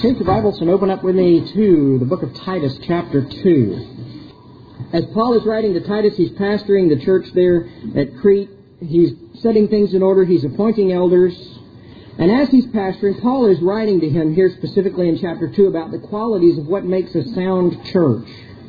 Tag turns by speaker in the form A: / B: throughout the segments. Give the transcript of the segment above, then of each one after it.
A: Take your Bibles and open up with me to the book of Titus, chapter 2. As Paul is writing to Titus, he's pastoring the church there at Crete. He's setting things in order. He's appointing elders. And as he's pastoring, Paul is writing to him here specifically in chapter 2 about the qualities of what makes a sound church.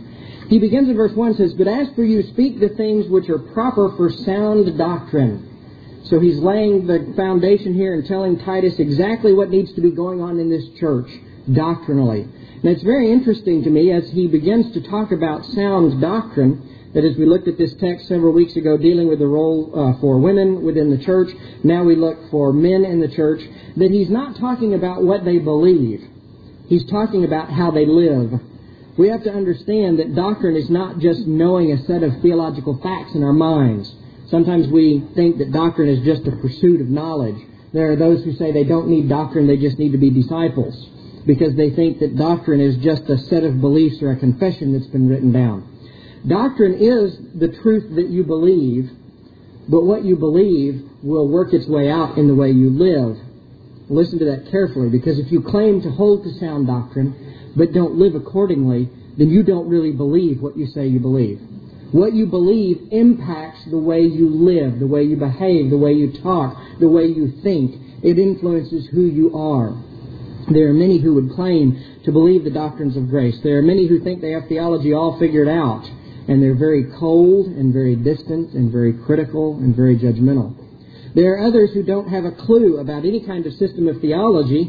A: He begins in verse 1 and says, "But as for you, speak the things which are proper for sound doctrine." So he's laying the foundation here and telling Titus exactly what needs to be going on in this church doctrinally. And it's very interesting to me as he begins to talk about sound doctrine, that as we looked at this text several weeks ago dealing with the role for women within the church, now we look for men in the church, that he's not talking about what they believe. He's talking about how they live. We have to understand that doctrine is not just knowing a set of theological facts in our minds. Sometimes we think that doctrine is just a pursuit of knowledge. There are those who say they don't need doctrine, they just need to be disciples, because they think that doctrine is just a set of beliefs or a confession that's been written down. Doctrine is the truth that you believe, but what you believe will work its way out in the way you live. Listen to that carefully, because if you claim to hold to sound doctrine, but don't live accordingly, then you don't really believe what you say you believe. What you believe impacts the way you live, the way you behave, the way you talk, the way you think. It influences who you are. There are many who would claim to believe the doctrines of grace. There are many who think they have theology all figured out, and they're very cold and very distant and very critical and very judgmental. There are others who don't have a clue about any kind of system of theology,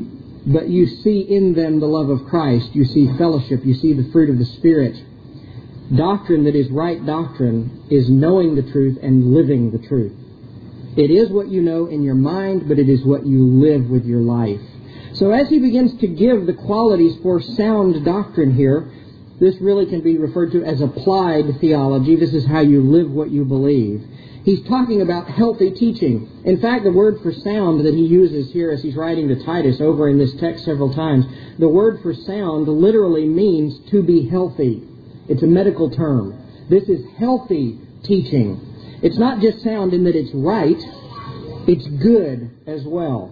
A: but you see in them the love of Christ. You see fellowship. You see the fruit of the Spirit. Doctrine that is right doctrine is knowing the truth and living the truth. It is what you know in your mind, but it is what you live with your life. So as he begins to give the qualities for sound doctrine here, this really can be referred to as applied theology. This is how you live what you believe. He's talking about healthy teaching. In fact, the word for sound that he uses here as he's writing to Titus over in this text several times, the word for sound literally means to be healthy. It's a medical term. This is healthy teaching. It's not just sound in that it's right, it's good as well.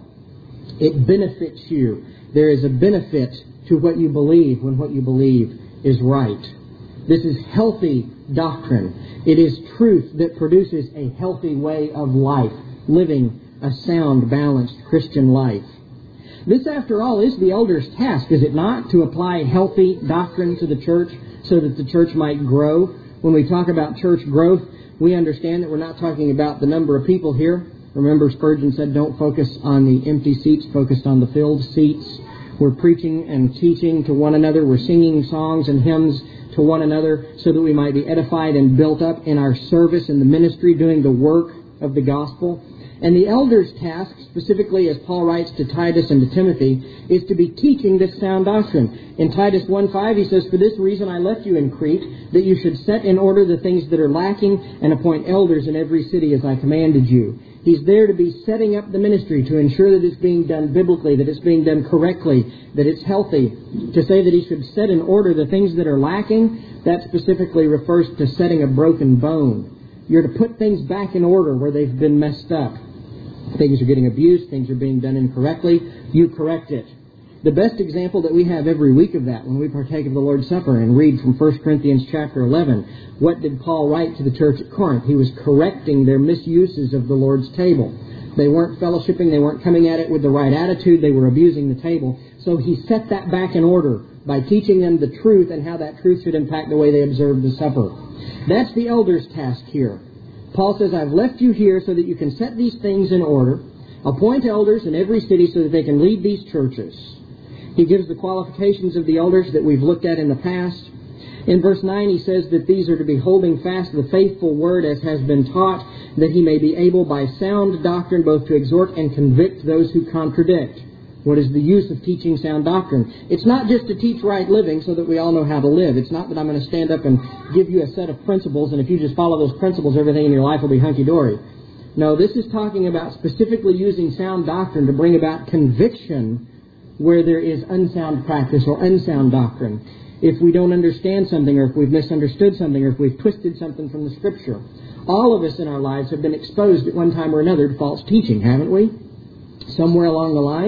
A: It benefits you. There is a benefit to what you believe when what you believe is right. This is healthy doctrine. It is truth that produces a healthy way of life, living a sound, balanced Christian life. This, after all, is the elder's task, is it not? To apply healthy doctrine to the church so that the church might grow. When we talk about church growth, we understand that we're not talking about the number of people here. Remember, Spurgeon said, don't focus on the empty seats, focus on the filled seats. We're preaching and teaching to one another. We're singing songs and hymns to one another so that we might be edified and built up in our service in the ministry, doing the work of the gospel. And the elder's task, specifically as Paul writes to Titus and to Timothy, is to be teaching this sound doctrine. In Titus 1:5, he says, "For this reason I left you in Crete, that you should set in order the things that are lacking and appoint elders in every city as I commanded you." He's there to be setting up the ministry to ensure that it's being done biblically, that it's being done correctly, that it's healthy. To say that he should set in order the things that are lacking, that specifically refers to setting a broken bone. You're to put things back in order where they've been messed up. Things are getting abused, things are being done incorrectly, you correct it. The best example that we have every week of that when we partake of the Lord's Supper and read from 1 Corinthians chapter 11, what did Paul write to the church at Corinth? He was correcting their misuses of the Lord's table. They weren't fellowshipping, they weren't coming at it with the right attitude, they were abusing the table. So he set that back in order by teaching them the truth and how that truth should impact the way they observed the supper. That's the elder's task here. Paul says, I've left you here so that you can set these things in order, appoint elders in every city so that they can lead these churches. He gives the qualifications of the elders that we've looked at in the past. In verse 9, he says that these are to be holding fast the faithful word as has been taught, that he may be able by sound doctrine both to exhort and convict those who contradict. What is the use of teaching sound doctrine? It's not just to teach right living so that we all know how to live. It's not that I'm going to stand up and give you a set of principles, and if you just follow those principles, everything in your life will be hunky-dory. No, this is talking about specifically using sound doctrine to bring about conviction where there is unsound practice or unsound doctrine. If we don't understand something, or if we've misunderstood something, or if we've twisted something from the Scripture. All of us in our lives have been exposed at one time or another to false teaching, haven't we? Somewhere along the line,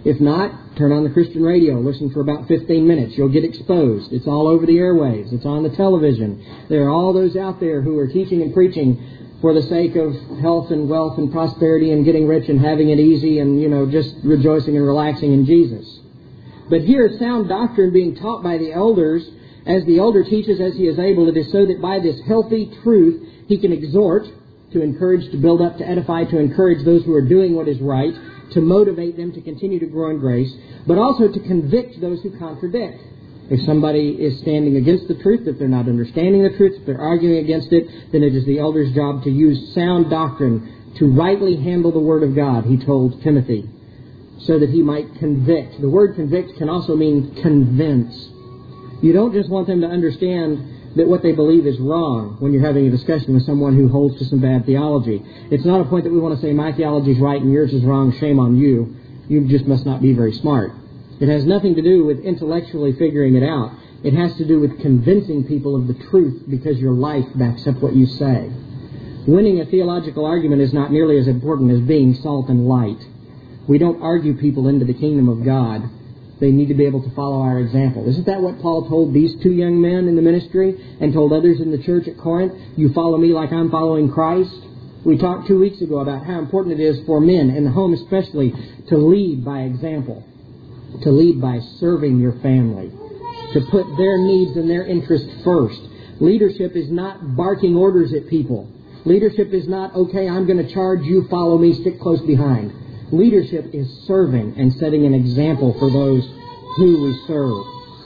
A: If not, turn on the Christian radio. Listen for about 15 minutes. You'll get exposed. It's all over the airwaves. It's on the television. There are all those out there who are teaching and preaching for the sake of health and wealth and prosperity and getting rich and having it easy and, just rejoicing and relaxing in Jesus. But here, sound doctrine being taught by the elders, as the elder teaches as he is able, it is so that by this healthy truth he can exhort, to encourage, to build up, to edify, to encourage those who are doing what is right, to motivate them to continue to grow in grace, but also to convict those who contradict. If somebody is standing against the truth, if they're not understanding the truth, if they're arguing against it, then it is the elder's job to use sound doctrine to rightly handle the Word of God, he told Timothy, so that he might convict. The word convict can also mean convince. You don't just want them to understand that what they believe is wrong when you're having a discussion with someone who holds to some bad theology. It's not a point that we want to say, my theology is right and yours is wrong, shame on you. You just must not be very smart. It has nothing to do with intellectually figuring it out. It has to do with convincing people of the truth because your life backs up what you say. Winning a theological argument is not nearly as important as being salt and light. We don't argue people into the kingdom of God. They need to be able to follow our example. Isn't that what Paul told these two young men in the ministry and told others in the church at Corinth? You follow me like I'm following Christ. We talked 2 weeks ago about how important it is for men, in the home especially, to lead by example, to lead by serving your family, to put their needs and their interests first. Leadership is not barking orders at people. Leadership is not, okay, I'm going to charge, you follow me, stick close behind. Leadership is serving and setting an example for those who we serve.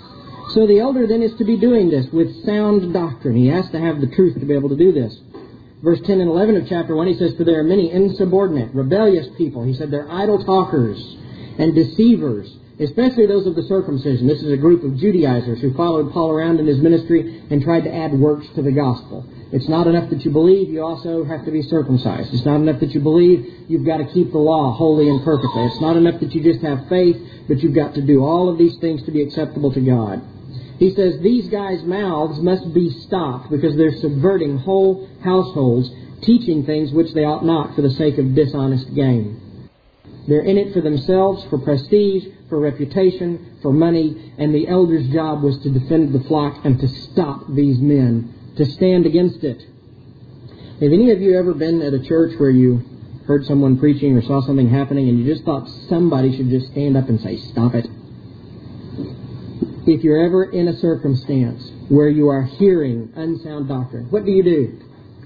A: So the elder then is to be doing this with sound doctrine. He has to have the truth to be able to do this. Verse 10 and 11 of chapter 1, he says, for there are many insubordinate, rebellious people. He said they're idle talkers and deceivers, especially those of the circumcision. This is a group of Judaizers who followed Paul around in his ministry and tried to add works to the gospel. It's not enough that you believe, you also have to be circumcised. It's not enough that you believe, you've got to keep the law holy and perfectly. It's not enough that you just have faith, but you've got to do all of these things to be acceptable to God. He says these guys' mouths must be stopped because they're subverting whole households, teaching things which they ought not for the sake of dishonest gain. They're in it for themselves, for prestige, for reputation, for money, and the elder's job was to defend the flock and to stop these men, to stand against it. Have any of you ever been at a church where you heard someone preaching or saw something happening and you just thought somebody should just stand up and say, stop it? If you're ever in a circumstance where you are hearing unsound doctrine, what do?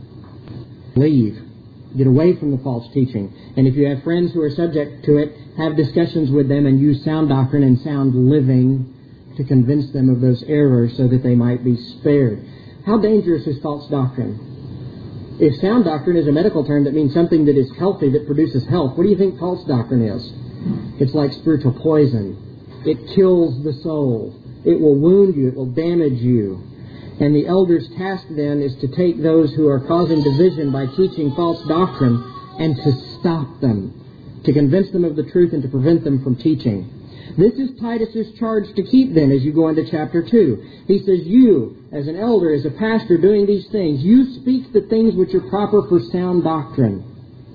A: Leave. Get away from the false teaching. And if you have friends who are subject to it, have discussions with them and use sound doctrine and sound living to convince them of those errors so that they might be spared. How dangerous is false doctrine? If sound doctrine is a medical term that means something that is healthy, that produces health, what do you think false doctrine is? It's like spiritual poison. It kills the soul. It will wound you. It will damage you. And the elder's task then is to take those who are causing division by teaching false doctrine and to stop them, to convince them of the truth and to prevent them from teaching. This is Titus's charge to keep then as you go into chapter 2. He says, you, as an elder, as a pastor doing these things, you speak the things which are proper for sound doctrine.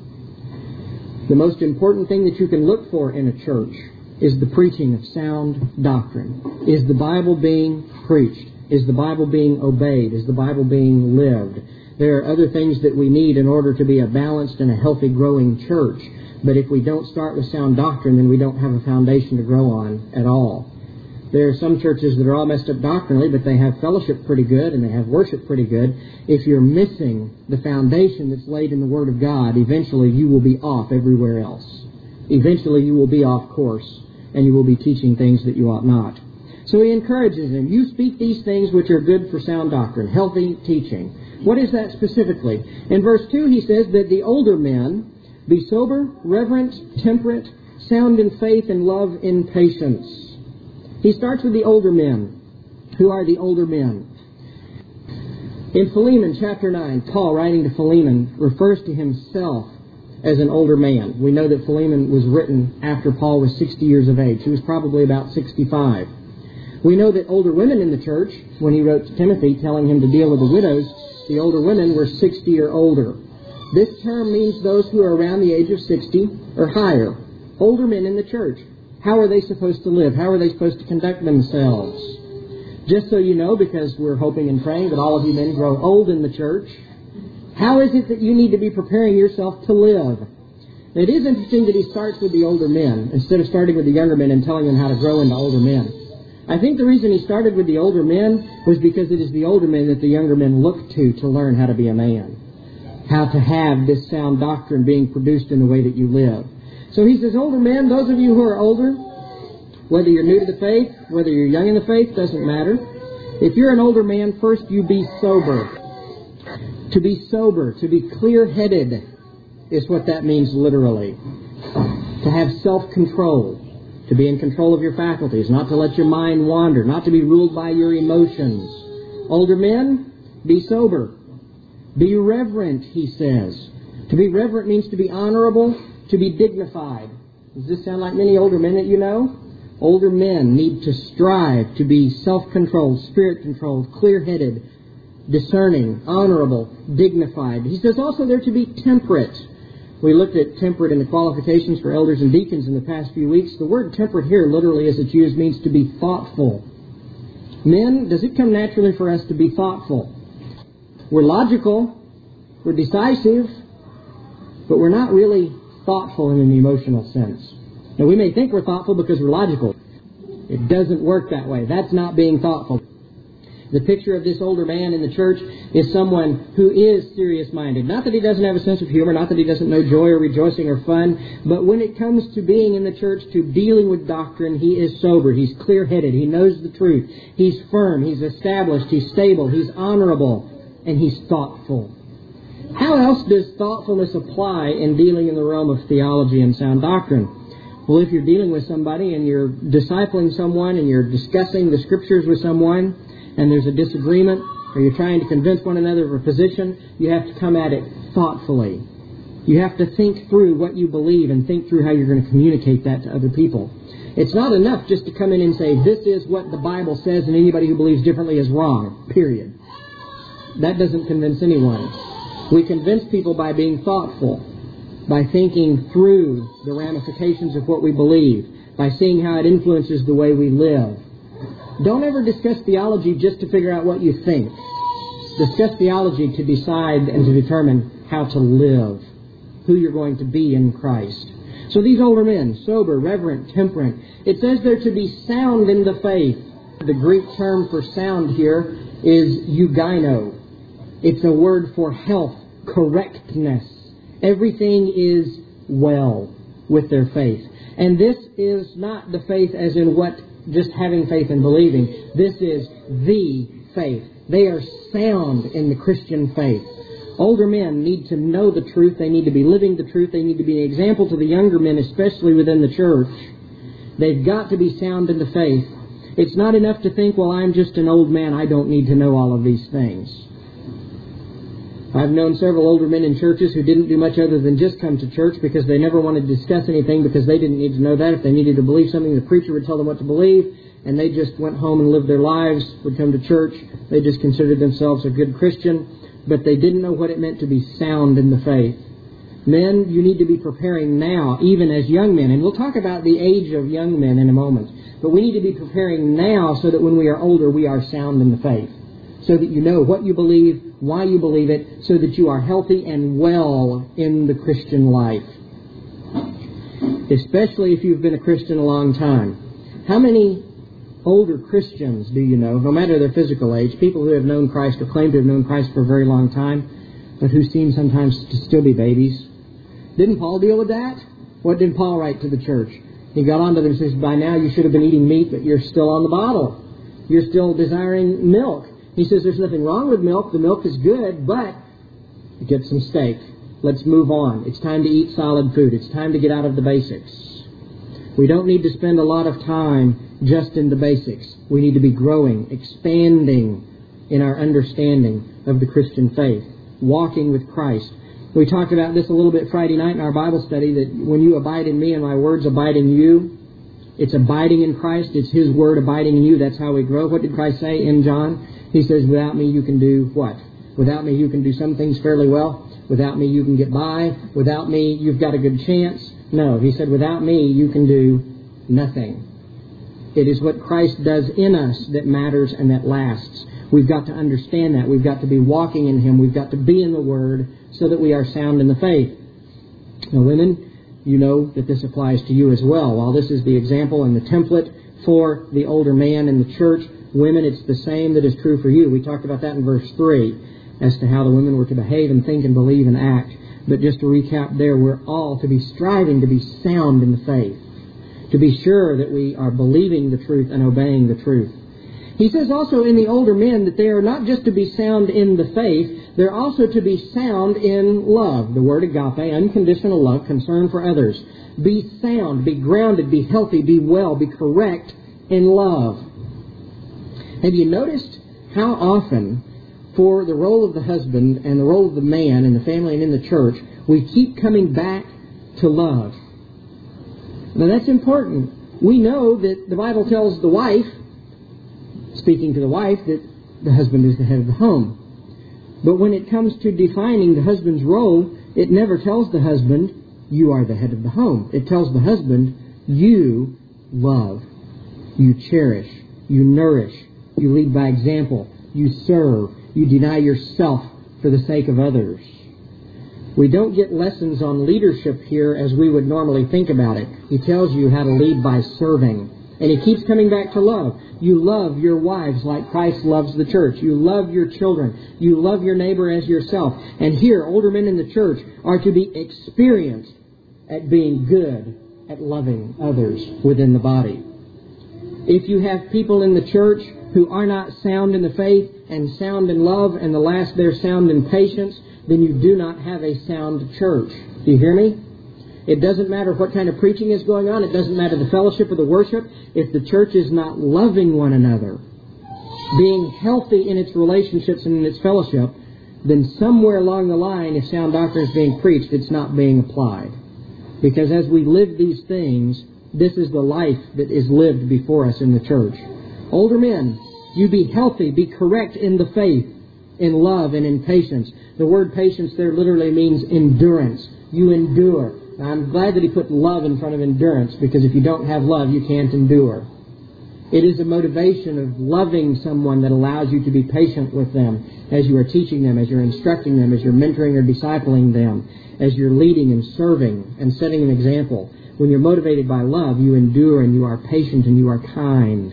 A: The most important thing that you can look for in a church is the preaching of sound doctrine. Is the Bible being preached? Is the Bible being obeyed? Is the Bible being lived? There are other things that we need in order to be a balanced and a healthy growing church. But if we don't start with sound doctrine, then we don't have a foundation to grow on at all. There are some churches that are all messed up doctrinally, but they have fellowship pretty good and they have worship pretty good. If you're missing the foundation that's laid in the Word of God, eventually you will be off everywhere else. Eventually you will be off course and you will be teaching things that you ought not. So he encourages them, you speak these things which are good for sound doctrine, healthy teaching. What is that specifically? In verse 2 he says that the older men be sober, reverent, temperate, sound in faith and love in patience. He starts with the older men. Who are the older men? In Philemon chapter 9, Paul, writing to Philemon, refers to himself as an older man. We know that Philemon was written after Paul was 60 years of age. He was probably about 65. We know that older women in the church, when he wrote to Timothy telling him to deal with the widows, the older women were 60 or older. This term means those who are around the age of 60 or higher. Older men in the church. How are they supposed to live? How are they supposed to conduct themselves? Just so you know, because we're hoping and praying that all of you men grow old in the church, how is it that you need to be preparing yourself to live? It is interesting that he starts with the older men instead of starting with the younger men and telling them how to grow into older men. I think the reason he started with the older men was because it is the older men that the younger men look to learn how to be a man, how to have this sound doctrine being produced in the way that you live. So he says, older men, those of you who are older, whether you're new to the faith, whether you're young in the faith, doesn't matter. If you're an older man, first you be sober. To be sober, to be clear-headed is what that means literally. To have self-control. To be in control of your faculties, not to let your mind wander, not to be ruled by your emotions. Older men, be sober. Be reverent, he says. To be reverent means to be honorable, to be dignified. Does this sound like many older men that you know? Older men need to strive to be self-controlled, spirit-controlled, clear-headed, discerning, honorable, dignified. He says also they're to be temperate. We looked at temperate and the qualifications for elders and deacons in the past few weeks. The word temperate here, literally as it's used, means to be thoughtful. Men, does it come naturally for us to be thoughtful? We're logical, we're decisive, but we're not really thoughtful in an emotional sense. Now, we may think we're thoughtful because we're logical. It doesn't work that way. That's not being thoughtful. The picture of this older man in the church is someone who is serious-minded. Not that he doesn't have a sense of humor, not that he doesn't know joy or rejoicing or fun, but when it comes to being in the church, to dealing with doctrine, he is sober, he's clear-headed, he knows the truth, he's firm, he's established, he's stable, he's honorable, and he's thoughtful. How else does thoughtfulness apply in dealing in the realm of theology and sound doctrine? Well, if you're dealing with somebody and you're discipling someone and you're discussing the Scriptures with someone, and there's a disagreement, or you're trying to convince one another of a position, you have to come at it thoughtfully. You have to think through what you believe and think through how you're going to communicate that to other people. It's not enough just to come in and say, this is what the Bible says, and anybody who believes differently is wrong, period. That doesn't convince anyone. We convince people by being thoughtful, by thinking through the ramifications of what we believe, by seeing how it influences the way we live. Don't ever discuss theology just to figure out what you think. Discuss theology to decide and to determine how to live, who you're going to be in Christ. So these older men, sober, reverent, temperate, it says they're to be sound in the faith. The Greek term for sound here is eugyno. It's a word for health, correctness. Everything is well with their faith. And this is not the faith as in what just having faith and believing. This is the faith. They are sound in the Christian faith. Older men need to know the truth. They need to be living the truth. They need to be an example to the younger men, especially within the church. They've got to be sound in the faith. It's not enough to think, well, I'm just an old man. I don't need to know all of these things. I've known several older men in churches who didn't do much other than just come to church because they never wanted to discuss anything because they didn't need to know that. If they needed to believe something, the preacher would tell them what to believe, and they just went home and lived their lives, would come to church. They just considered themselves a good Christian, but they didn't know what it meant to be sound in the faith. Men, you need to be preparing now, even as young men, and we'll talk about the age of young men in a moment, but we need to be preparing now so that when we are older, we are sound in the faith. So that you know what you believe, why you believe it, so that you are healthy and well in the Christian life. Especially if you've been a Christian a long time. How many older Christians do you know, no matter their physical age, people who have known Christ or claim to have known Christ for a very long time, but who seem sometimes to still be babies? Didn't Paul deal with that? What did Paul write to the church? He got on to them and says, by now you should have been eating meat, but you're still on the bottle. You're still desiring milk. He says there's nothing wrong with milk. The milk is good, but get some steak. Let's move on. It's time to eat solid food. It's time to get out of the basics. We don't need to spend a lot of time just in the basics. We need to be growing, expanding in our understanding of the Christian faith, walking with Christ. We talked about this a little bit Friday night in our Bible study, that when you abide in me and my words abide in you, it's abiding in Christ. It's His Word abiding in you. That's how we grow. What did Christ say in John? He says, without me you can do what? Without me you can do some things fairly well. Without me you can get by. Without me you've got a good chance. No, He said, without me you can do nothing. It is what Christ does in us that matters and that lasts. We've got to understand that. We've got to be walking in Him. We've got to be in the Word so that we are sound in the faith. Now, women, you know that this applies to you as well. While this is the example and the template for the older man in the church, women, it's the same that is true for you. We talked about that in verse 3 as to how the women were to behave and think and believe and act. But just to recap there, we're all to be striving to be sound in the faith, to be sure that we are believing the truth and obeying the truth. He says also in the older men that they are not just to be sound in the faith, they're also to be sound in love. The word agape, unconditional love, concern for others. Be sound, be grounded, be healthy, be well, be correct in love. Have you noticed how often for the role of the husband and the role of the man in the family and in the church, we keep coming back to love? Now that's important. We know that the Bible tells the wife, speaking to the wife, that the husband is the head of the home. But when it comes to defining the husband's role, it never tells the husband, you are the head of the home. It tells the husband, you love, you cherish, you nourish, you lead by example, you serve, you deny yourself for the sake of others. We don't get lessons on leadership here as we would normally think about it. He tells you how to lead by serving. And he keeps coming back to love. You love your wives like Christ loves the church. You love your children. You love your neighbor as yourself. And here, older men in the church are to be experienced at being good at loving others within the body. If you have people in the church who are not sound in the faith and sound in love, and the last they're sound in patience, then you do not have a sound church. Do you hear me? It doesn't matter what kind of preaching is going on. It doesn't matter the fellowship or the worship. If the church is not loving one another, being healthy in its relationships and in its fellowship, then somewhere along the line, if sound doctrine is being preached, it's not being applied. Because as we live these things, this is the life that is lived before us in the church. Older men, you be healthy, be correct in the faith, in love, and in patience. The word patience there literally means endurance. You endure. I'm glad that he put love in front of endurance, because if you don't have love, you can't endure. It is a motivation of loving someone that allows you to be patient with them as you are teaching them, as you're instructing them, as you're mentoring or discipling them, as you're leading and serving and setting an example. When you're motivated by love, you endure and you are patient and you are kind.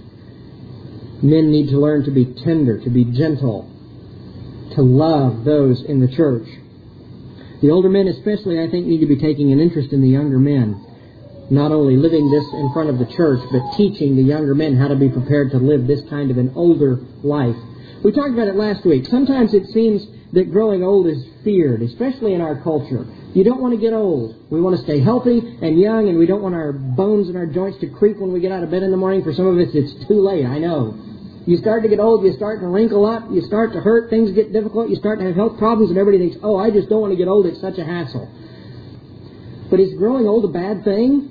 A: Men need to learn to be tender, to be gentle, to love those in the church. The older men especially, I think, need to be taking an interest in the younger men. Not only living this in front of the church, but teaching the younger men how to be prepared to live this kind of an older life. We talked about it last week. Sometimes it seems that growing old is feared, especially in our culture. You don't want to get old. We want to stay healthy and young, and we don't want our bones and our joints to creak when we get out of bed in the morning. For some of us, it's too late, I know. You start to get old, you start to wrinkle up, you start to hurt, things get difficult, you start to have health problems, and everybody thinks, oh, I just don't want to get old, it's such a hassle. But is growing old a bad thing?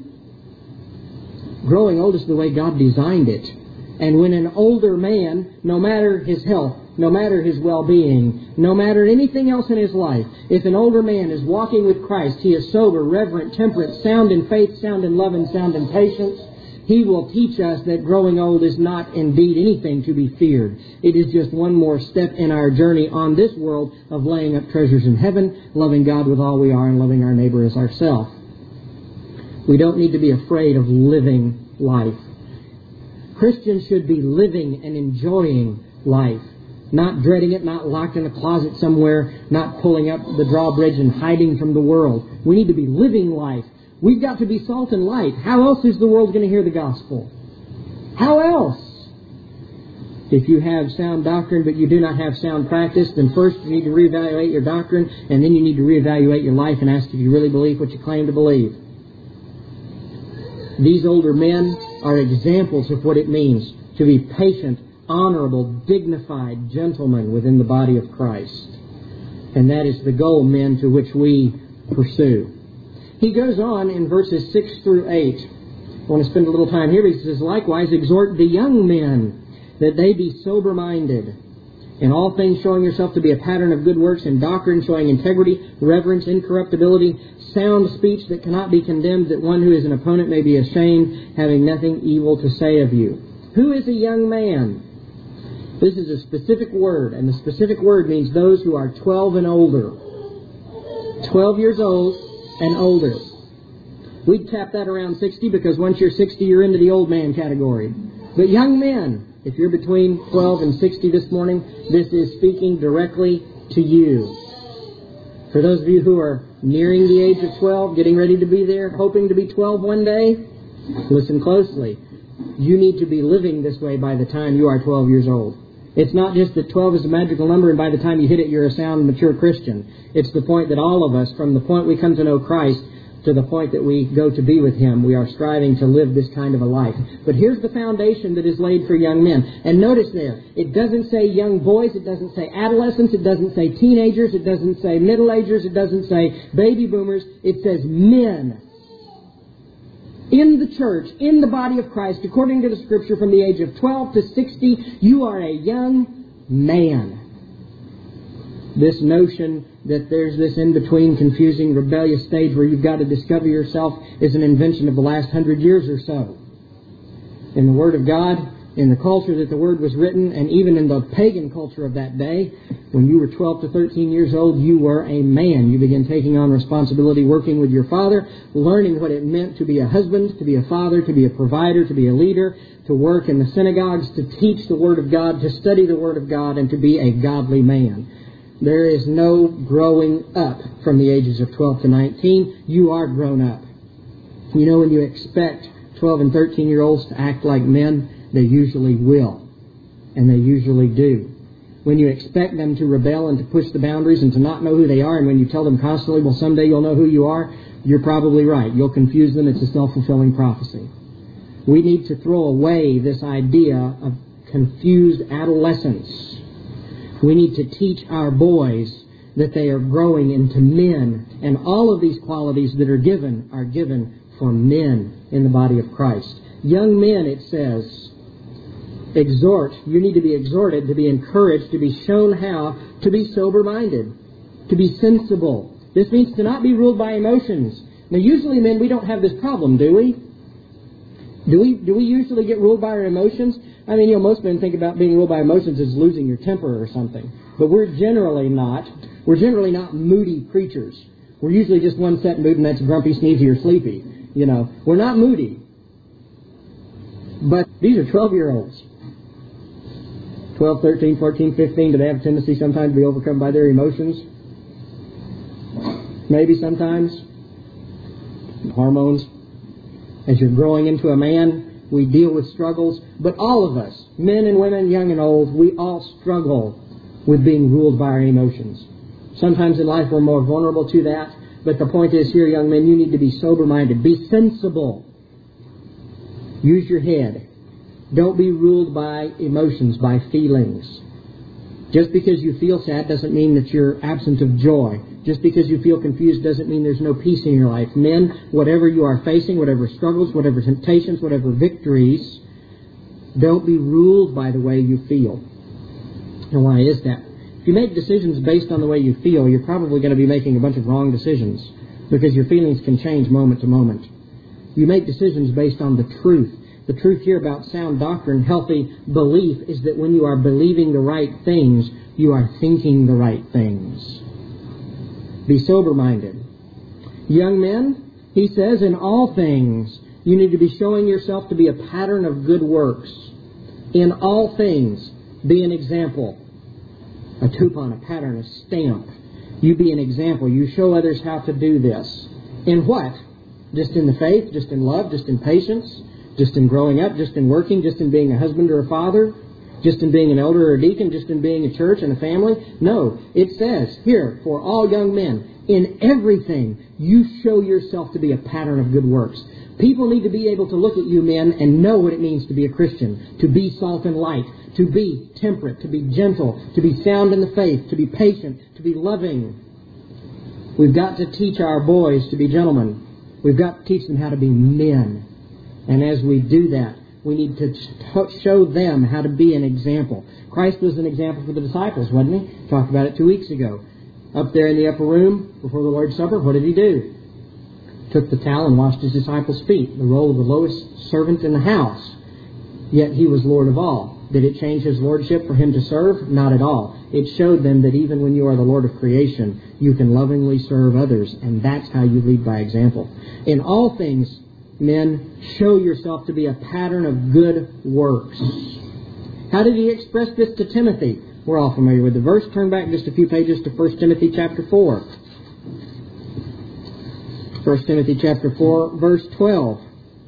A: Growing old is the way God designed it. And when an older man, no matter his health, no matter his well-being, no matter anything else in his life, if an older man is walking with Christ, he is sober, reverent, temperate, sound in faith, sound in love, and sound in patience, he will teach us that growing old is not indeed anything to be feared. It is just one more step in our journey on this world of laying up treasures in heaven, loving God with all we are, and loving our neighbor as ourselves. We don't need to be afraid of living life. Christians should be living and enjoying life, not dreading it, not locked in a closet somewhere, not pulling up the drawbridge and hiding from the world. We need to be living life. We've got to be salt and light. How else is the world going to hear the gospel? How else? If you have sound doctrine but you do not have sound practice, then first you need to reevaluate your doctrine, and then you need to reevaluate your life and ask if you really believe what you claim to believe. These older men are examples of what it means to be patient, honorable, dignified gentlemen within the body of Christ. And that is the goal, men, to which we pursue. He goes on in verses 6 through 8. I want to spend a little time here. He says, likewise, exhort the young men that they be sober-minded, In all things showing yourself to be a pattern of good works, in doctrine showing integrity, reverence, incorruptibility, sound speech that cannot be condemned, that one who is an opponent may be ashamed, having nothing evil to say of you. Who is a young man? This is a specific word, and the specific word means those who are 12 and older. 12 years old and older. We'd tap that around 60 because once you're 60, you're into the old man category. But young men, if you're between 12 and 60 this morning, this is speaking directly to you. For those of you who are nearing the age of 12, getting ready to be there, hoping to be 12 one day, listen closely. You need to be living this way by the time you are 12 years old. It's not just that 12 is a magical number and by the time you hit it you're a sound, mature Christian. It's the point that all of us, from the point we come to know Christ to the point that we go to be with Him, we are striving to live this kind of a life. But here's the foundation that is laid for young men. And notice there, it doesn't say young boys, it doesn't say adolescents, it doesn't say teenagers, it doesn't say middle-agers, it doesn't say baby boomers. It says men. In the church, in the body of Christ, according to the Scripture, from the age of 12 to 60, you are a young man. This notion that there's this in-between confusing, rebellious stage where you've got to discover yourself is an invention of the last 100 years or so. In the Word of God, in the culture that the Word was written, and even in the pagan culture of that day, when you were 12 to 13 years old, you were a man. You began taking on responsibility, working with your father, learning what it meant to be a husband, to be a father, to be a provider, to be a leader, to work in the synagogues, to teach the Word of God, to study the Word of God, and to be a godly man. There is no growing up from the ages of 12 to 19. You are grown up. You know, when you expect 12 and 13-year-olds to act like men, they usually will. And they usually do. When you expect them to rebel and to push the boundaries and to not know who they are, and when you tell them constantly, well, someday you'll know who you are, you're probably right. You'll confuse them. It's a self-fulfilling prophecy. We need to throw away this idea of confused adolescence. We need to teach our boys that they are growing into men, and all of these qualities that are given for men in the body of Christ. Young men, it says, exhort. You need to be exhorted, to be encouraged, to be shown how to be sober-minded, to be sensible. This means to not be ruled by emotions. Now, usually, men, we don't have this problem, do we? Do we usually get ruled by our emotions? I mean, most men think about being ruled by emotions as losing your temper or something. But we're generally not. We're generally not moody creatures. We're usually just one set mood, and that's grumpy, sneezy, or sleepy. We're not moody. But these are 12-year-olds. 12, 13, 14, 15, do they have a tendency sometimes to be overcome by their emotions? Maybe sometimes. Hormones. As you're growing into a man, we deal with struggles. But all of us, men and women, young and old, we all struggle with being ruled by our emotions. Sometimes in life we're more vulnerable to that. But the point is here, young men, you need to be sober-minded. Be sensible. Use your head. Don't be ruled by emotions, by feelings. Just because you feel sad doesn't mean that you're absent of joy. Just because you feel confused doesn't mean there's no peace in your life. Men, whatever you are facing, whatever struggles, whatever temptations, whatever victories, don't be ruled by the way you feel. And why is that? If you make decisions based on the way you feel, you're probably going to be making a bunch of wrong decisions because your feelings can change moment to moment. You make decisions based on the truth. The truth here about sound doctrine, healthy belief, is that when you are believing the right things, you are thinking the right things. Be sober-minded. Young men, he says, in all things, you need to be showing yourself to be a pattern of good works. In all things, be an example. A coupon, a pattern, a stamp. You be an example. You show others how to do this. In what? Just in the faith, just in love, just in patience, just in growing up, just in working, just in being a husband or a father, just in being an elder or a deacon, just in being a church and a family. No, it says here, for all young men, in everything, you show yourself to be a pattern of good works. People need to be able to look at you, men, and know what it means to be a Christian, to be salt and light, to be temperate, to be gentle, to be sound in the faith, to be patient, to be loving. We've got to teach our boys to be gentlemen. We've got to teach them how to be men. And as we do that, We need to show them how to be an example. Christ was an example for the disciples, wasn't he? Talked about it 2 weeks ago. Up there in the upper room, before the Lord's Supper, what did he do? Took the towel and washed his disciples' feet, the role of the lowest servant in the house. Yet he was Lord of all. Did it change his lordship for him to serve? Not at all. It showed them that even when you are the Lord of creation, you can lovingly serve others, and that's how you lead by example. In all things, men, show yourself to be a pattern of good works. How did he express this to Timothy? We're all familiar with the verse. Turn back just a few pages to 1 Timothy chapter 4. 1 Timothy chapter 4, verse 12.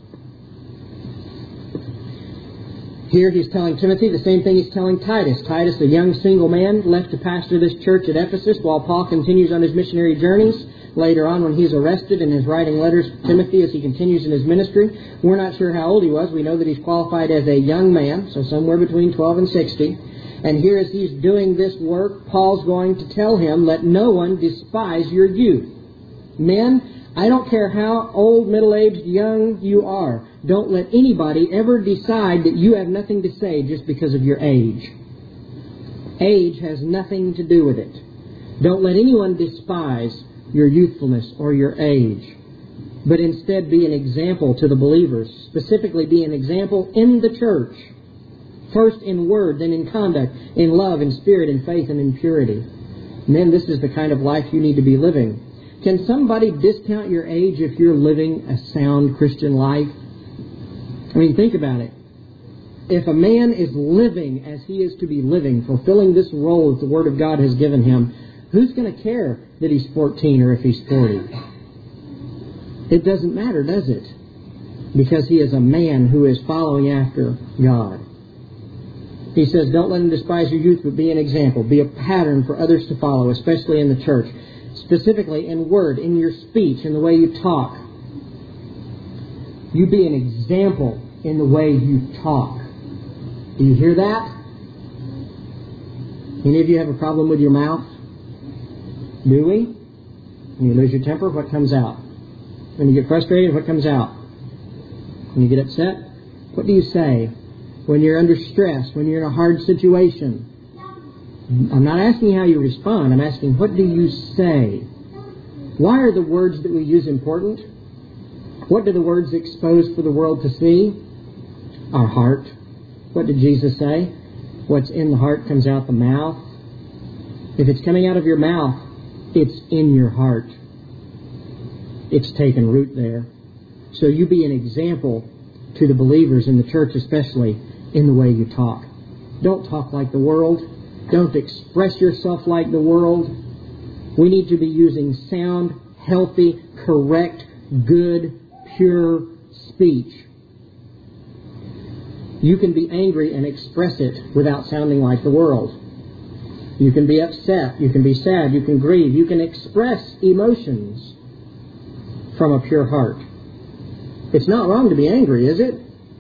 A: Here he's telling Timothy the same thing he's telling Titus. Titus, a young single man, left to pastor this church at Ephesus while Paul continues on his missionary journeys. Later on, when he's arrested and is writing letters to Timothy as he continues in his ministry, we're not sure how old he was. We know that he's qualified as a young man, so somewhere between 12 and 60. And here as he's doing this work, Paul's going to tell him, let no one despise your youth. Men, I don't care how old, middle-aged, young you are. Don't let anybody ever decide that you have nothing to say just because of your age. Age has nothing to do with it. Don't let anyone despise your youthfulness or your age, but instead be an example to the believers. Specifically, be an example in the church. First in word, then in conduct, in love, in spirit, in faith, and in purity. Men, this is the kind of life you need to be living. Can somebody discount your age if you're living a sound Christian life? I mean, think about it. If a man is living as he is to be living, fulfilling this role that the Word of God has given him, who's going to care that he's 14 or if he's 40? It doesn't matter, does it? Because he is a man who is following after God. He says, don't let him despise your youth, but be an example. Be a pattern for others to follow, especially in the church. Specifically in word, in your speech, in the way you talk. You be an example in the way you talk. Do you hear that? Any of you have a problem with your mouth? Do we? When you lose your temper, what comes out? When you get frustrated, what comes out? When you get upset, what do you say? When you're under stress, when you're in a hard situation. I'm not asking how you respond. I'm asking, what do you say? Why are the words that we use important? What do the words expose for the world to see? Our heart. What did Jesus say? What's in the heart comes out the mouth. If it's coming out of your mouth, it's in your heart. It's taken root there. So you be an example to the believers in the church, especially in the way you talk. Don't talk like the world. Don't express yourself like the world. We need to be using sound, healthy, correct, good, pure speech. You can be angry and express it without sounding like the world. You can be upset. You can be sad. You can grieve. You can express emotions from a pure heart. It's not wrong to be angry, is it?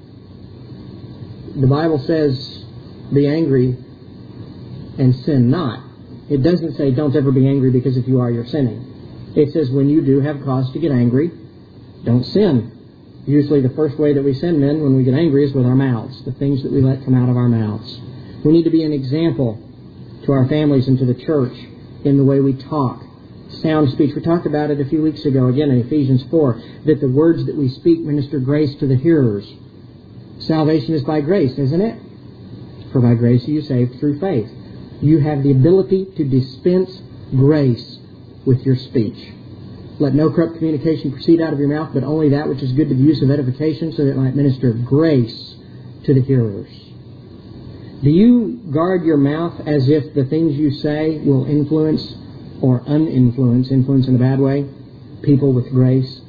A: The Bible says, be angry and sin not. It doesn't say don't ever be angry because if you are, you're sinning. It says when you do have cause to get angry, don't sin. Usually the first way that we sin, men, when we get angry is with our mouths, the things that we let come out of our mouths. We need to be an example to our families and to the church in the way we talk. Sound speech. We talked about it a few weeks ago, again in Ephesians 4, that the words that we speak minister grace to the hearers. Salvation is by grace, isn't it? For by grace are you saved through faith. You have the ability to dispense grace with your speech. Let no corrupt communication proceed out of your mouth, but only that which is good to the use of edification, so that it might minister grace to the hearers. Do you guard your mouth as if the things you say will influence or influence in a bad way, people with grace?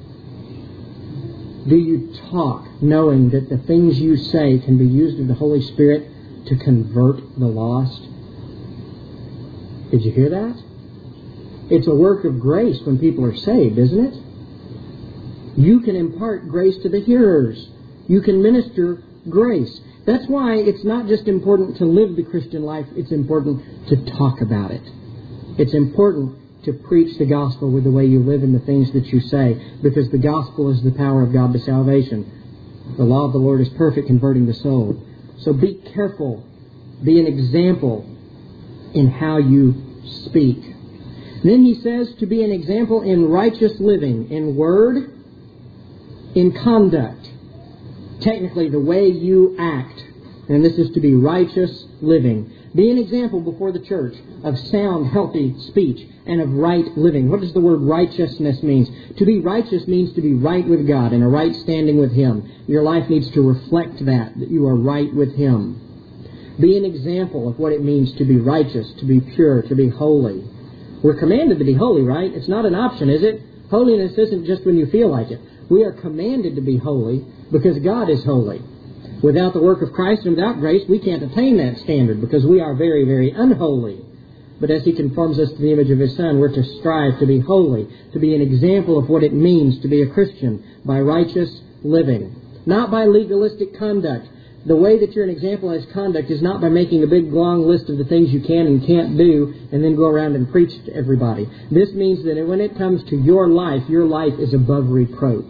A: Do you talk knowing that the things you say can be used of the Holy Spirit to convert the lost? Did you hear that? It's a work of grace when people are saved, isn't it? You can impart grace to the hearers. You can minister grace. That's why it's not just important to live the Christian life, it's important to talk about it. It's important to preach the gospel with the way you live and the things that you say, because the gospel is the power of God to salvation. The law of the Lord is perfect, converting the soul. So be careful. Be an example in how you speak. Then he says to be an example in righteous living, in word, in conduct. Technically, the way you act. And this is to be righteous living. Be an example before the church of sound, healthy speech and of right living. What does the word righteousness mean? To be righteous means to be right with God and a right standing with Him. Your life needs to reflect that you are right with Him. Be an example of what it means to be righteous, to be pure, to be holy. We're commanded to be holy, right? It's not an option, is it? Holiness isn't just when you feel like it. We are commanded to be holy because God is holy. Without the work of Christ and without grace, we can't attain that standard because we are very, very unholy. But as He conforms us to the image of His Son, we're to strive to be holy, to be an example of what it means to be a Christian by righteous living, not by legalistic conduct. The way that you're an example as conduct is not by making a big, long list of the things you can and can't do and then go around and preach to everybody. This means that when it comes to your life is above reproach.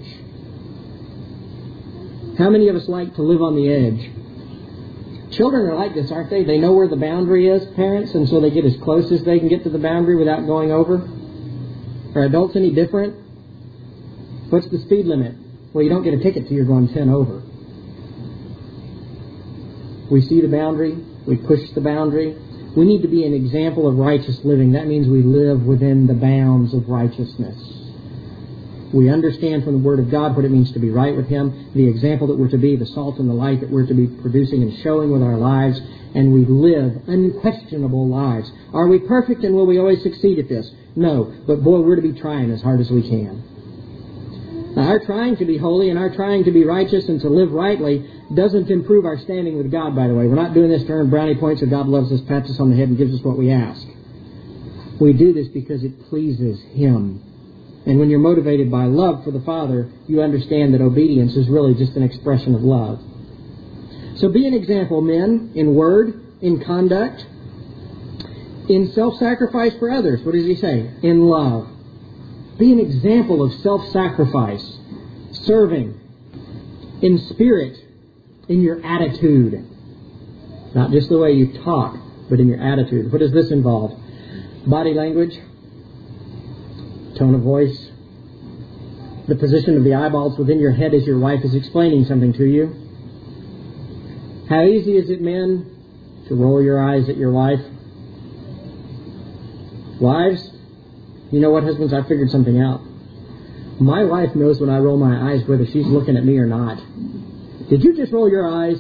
A: How many of us like to live on the edge? Children are like this, aren't they? They know where the boundary is, parents, and so they get as close as they can get to the boundary without going over. Are adults any different? What's the speed limit? Well, you don't get a ticket till you're going 10 over. We see the boundary. We push the boundary. We need to be an example of righteous living. That means we live within the bounds of righteousness. We understand from the Word of God what it means to be right with Him, the example that we're to be, the salt and the light that we're to be producing and showing with our lives, and we live unquestionable lives. Are we perfect and will we always succeed at this? No, but boy, we're to be trying as hard as we can. Now, our trying to be holy and our trying to be righteous and to live rightly doesn't improve our standing with God, by the way. We're not doing this to earn brownie points or God loves us, pats us on the head, and gives us what we ask. We do this because it pleases Him. And when you're motivated by love for the Father, you understand that obedience is really just an expression of love. So be an example, men, in word, in conduct, in self-sacrifice for others. What does he say? In love. Be an example of self-sacrifice, serving, in spirit, in your attitude. Not just the way you talk, but in your attitude. What does this involve? Body language, tone of voice, the position of the eyeballs within your head as your wife is explaining something to you. How easy is it, men, to roll your eyes at your wife? Wives, you know what, husbands? I figured something out. My wife knows when I roll my eyes whether she's looking at me or not. Did you just roll your eyes?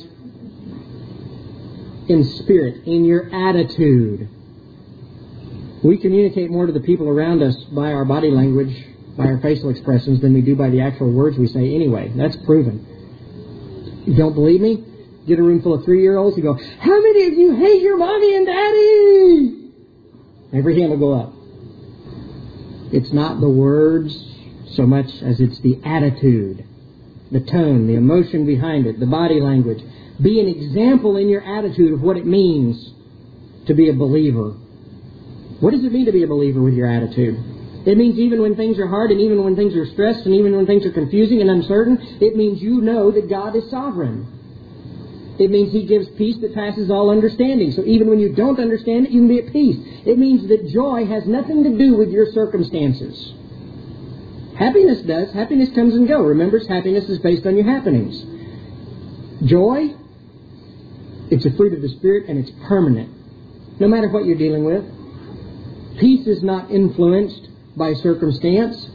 A: In spirit, in your attitude. We communicate more to the people around us by our body language, by our facial expressions, than we do by the actual words we say anyway. That's proven. You don't believe me? Get a room full of 3-year-olds and go, how many of you hate your mommy and daddy? Every hand will go up. It's not the words so much as it's the attitude, the tone, the emotion behind it, the body language. Be an example in your attitude of what it means to be a believer. What does it mean to be a believer with your attitude? It means even when things are hard and even when things are stressed and even when things are confusing and uncertain, it means you know that God is sovereign. It means He gives peace that passes all understanding. So even when you don't understand it, you can be at peace. It means that joy has nothing to do with your circumstances. Happiness does. Happiness comes and goes. Remember, happiness is based on your happenings. Joy, it's a fruit of the Spirit and it's permanent, no matter what you're dealing with. Peace is not influenced by circumstance.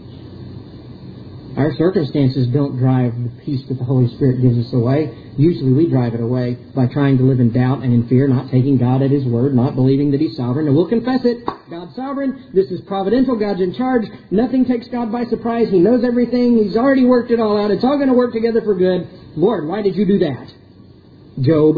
A: Our circumstances don't drive the peace that the Holy Spirit gives us away. Usually we drive it away by trying to live in doubt and in fear, not taking God at His word, not believing that He's sovereign. And we'll confess it. God's sovereign. This is providential. God's in charge. Nothing takes God by surprise. He knows everything. He's already worked it all out. It's all going to work together for good. Lord, why did you do that? Job.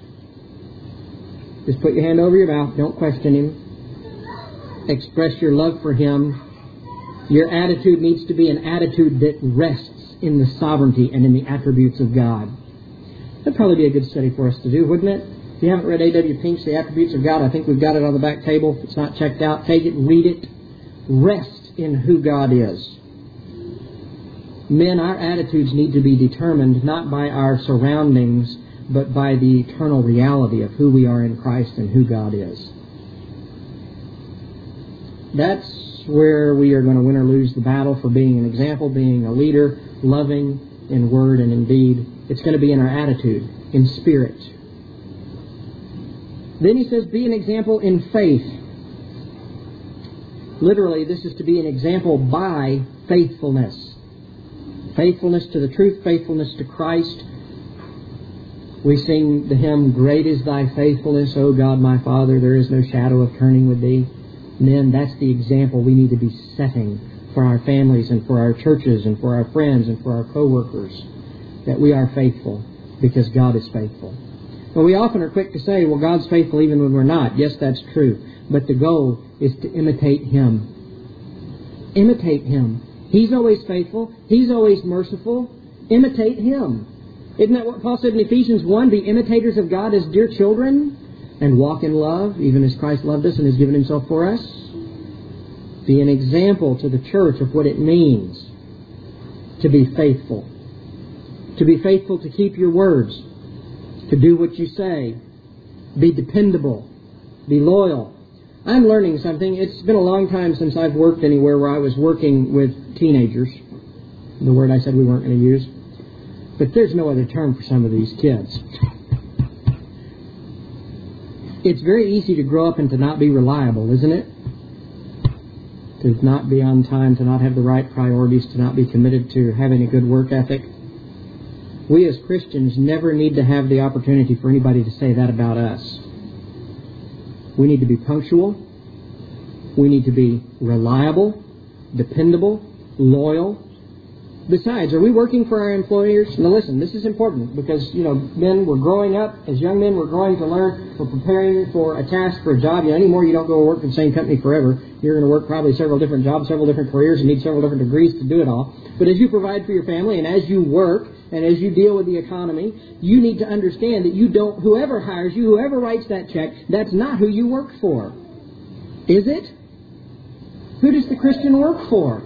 A: Just put your hand over your mouth. Don't question Him. Express your love for Him. Your attitude needs to be an attitude that rests in the sovereignty and in the attributes of God. That'd probably be a good study for us to do, wouldn't it? If you haven't read A.W. Pink's The Attributes of God, I think we've got it on the back table. If it's not checked out, take it, read it. Rest in who God is. Men, our attitudes need to be determined not by our surroundings, but by the eternal reality of who we are in Christ and who God is. That's where we are going to win or lose the battle for being an example, being a leader, loving in word and in deed. It's going to be in our attitude, in spirit. Then he says, be an example in faith. Literally, this is to be an example by faithfulness. Faithfulness to the truth, faithfulness to Christ. We sing the hymn, Great is Thy faithfulness, O God my Father, there is no shadow of turning with Thee. Men, that's the example we need to be setting for our families and for our churches and for our friends and for our co-workers, that we are faithful because God is faithful. Well, we often are quick to say, well, God's faithful even when we're not. Yes, that's true. But the goal is to imitate Him. Imitate Him. He's always faithful. He's always merciful. Imitate Him. Isn't that what Paul said in Ephesians 1? Be imitators of God as dear children and walk in love, even as Christ loved us and has given Himself for us. Be an example to the church of what it means to be faithful. To be faithful to keep your words. To do what you say. Be dependable. Be loyal. I'm learning something. It's been a long time since I've worked anywhere where I was working with teenagers. The word I said we weren't going to use. But there's no other term for some of these kids. It's very easy to grow up and to not be reliable, isn't it? To not be on time, to not have the right priorities, to not be committed to having a good work ethic. We as Christians never need to have the opportunity for anybody to say that about us. We need to be punctual. We need to be reliable, dependable, loyal. Besides, are we working for our employers? Now listen, this is important because, men, we're growing up. As young men, we're growing to learn. We're preparing for a task, for a job. Anymore, you don't go work for the same company forever. You're going to work probably several different jobs, several different careers, and need several different degrees to do it all. But as you provide for your family and as you work and as you deal with the economy, you need to understand that whoever hires you, whoever writes that check, that's not who you work for. Is it? Who does the Christian work for?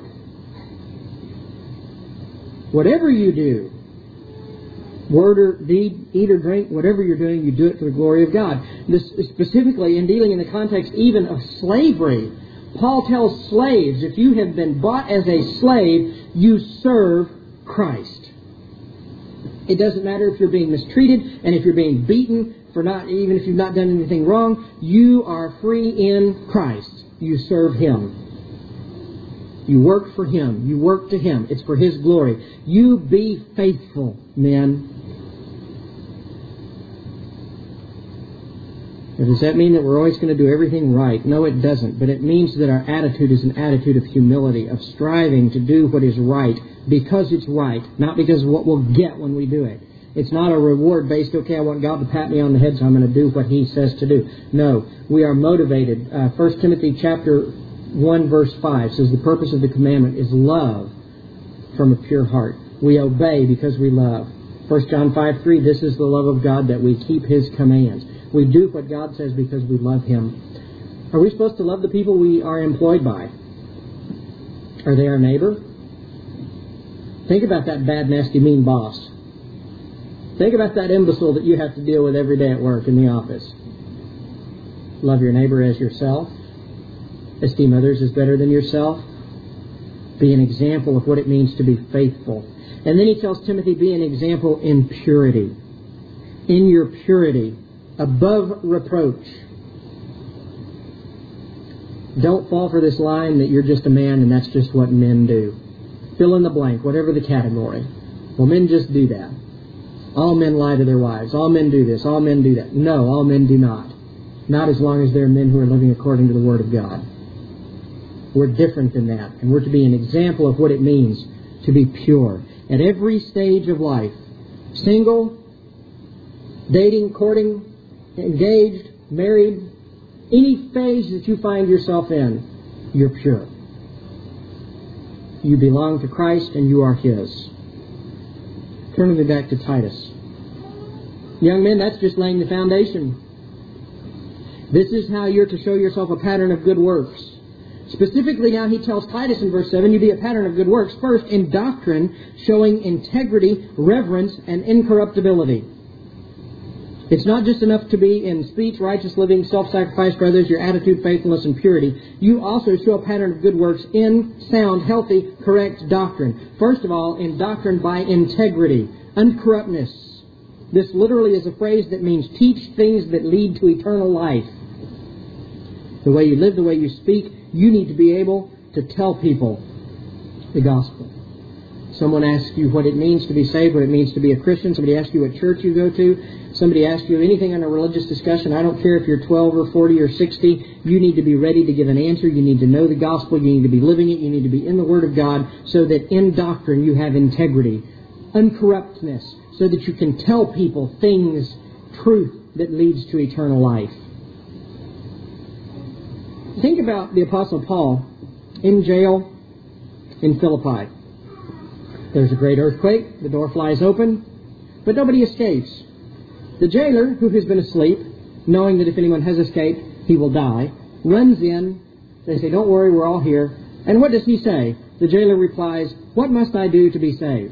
A: Whatever you do, word or deed, eat or drink, whatever you're doing, you do it for the glory of God. This, specifically, in dealing in the context even of slavery, Paul tells slaves, if you have been bought as a slave, you serve Christ. It doesn't matter if you're being mistreated and if you're being beaten even if you've not done anything wrong, you are free in Christ. You serve Him. You work for Him. You work to Him. It's for His glory. You be faithful, men. Now, does that mean that we're always going to do everything right? No, it doesn't. But it means that our attitude is an attitude of humility, of striving to do what is right because it's right, not because of what we'll get when we do it. It's not a reward based, okay, I want God to pat me on the head, so I'm going to do what He says to do. No, we are motivated. 1 Timothy chapter 1 verse 5 says the purpose of the commandment is love from a pure heart. We obey because we love. 1 John 5:3, this is the love of God, that we keep His commands. We do what God says because we love Him. Are we supposed to love the people we are employed by? Are they our neighbor? Think about that bad, nasty, mean boss. Think about that imbecile that you have to deal with every day at work, in the office. Love your neighbor as yourself. Esteem others as better than yourself. Be an example of what it means to be faithful. And then he tells Timothy, be an example in purity. In your purity. Above reproach. Don't fall for this line that you're just a man and that's just what men do. Fill in the blank, whatever the category. Well, men just do that. All men lie to their wives. All men do this. All men do that. No, all men do not. Not as long as they're men who are living according to the Word of God. We're different than that. And we're to be an example of what it means to be pure. At every stage of life. Single, dating, courting, engaged, married. Any phase that you find yourself in, you're pure. You belong to Christ and you are His. Turn me back to Titus. Young men, that's just laying the foundation. This is how you're to show yourself a pattern of good works. Specifically now he tells Titus in verse 7, you be a pattern of good works, first in doctrine, showing integrity, reverence, and incorruptibility. It's not just enough to be in speech, righteous living, self-sacrifice for others, your attitude, faithfulness, and purity. You also show a pattern of good works in sound, healthy, correct doctrine. First of all, in doctrine by integrity, uncorruptness. This literally is a phrase that means teach things that lead to eternal life. The way you live, the way you speak, you need to be able to tell people the gospel. Someone asks you what it means to be saved, what it means to be a Christian. Somebody asks you what church you go to. Somebody asks you anything on a religious discussion. I don't care if you're 12 or 40 or 60. You need to be ready to give an answer. You need to know the gospel. You need to be living it. You need to be in the Word of God so that in doctrine you have integrity, uncorruptness, so that you can tell people things, truth that leads to eternal life. Think about the Apostle Paul in jail in Philippi. There's a great earthquake. The door flies open, but nobody escapes. The jailer, who has been asleep, knowing that if anyone has escaped, he will die, runs in. They say, don't worry, we're all here. And what does he say? The jailer replies, what must I do to be saved?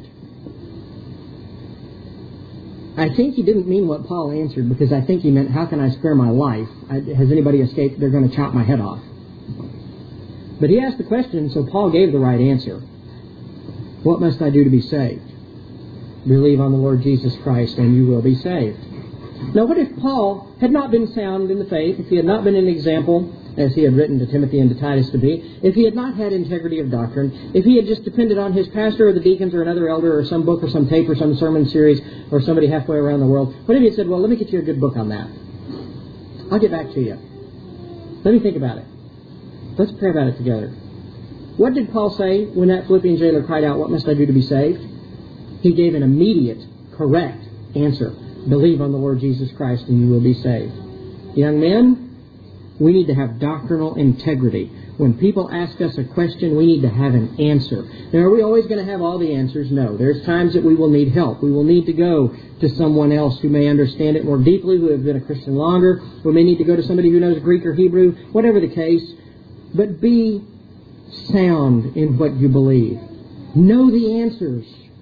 A: I think he didn't mean what Paul answered, because I think he meant, how can I spare my life? Has anybody escaped? They're going to chop my head off. But he asked the question, so Paul gave the right answer. What must I do to be saved? Believe on the Lord Jesus Christ and you will be saved. Now what if Paul had not been sound in the faith, if he had not been an example, as he had written to Timothy and to Titus to be, if he had not had integrity of doctrine, if he had just depended on his pastor or the deacons or another elder or some book or some tape or some sermon series or somebody halfway around the world, what if he had said, well, let me get you a good book on that. I'll get back to you. Let me think about it. Let's pray about it together. What did Paul say when that Philippian jailer cried out, what must I do to be saved? He gave an immediate, correct answer. Believe on the Lord Jesus Christ and you will be saved. Young men, we need to have doctrinal integrity. When people ask us a question, we need to have an answer. Now, are we always going to have all the answers? No. There's times that we will need help. We will need to go to someone else who may understand it more deeply, who has been a Christian longer. We may need to go to somebody who knows Greek or Hebrew, whatever the case. But be sound in what you believe. Know the answers.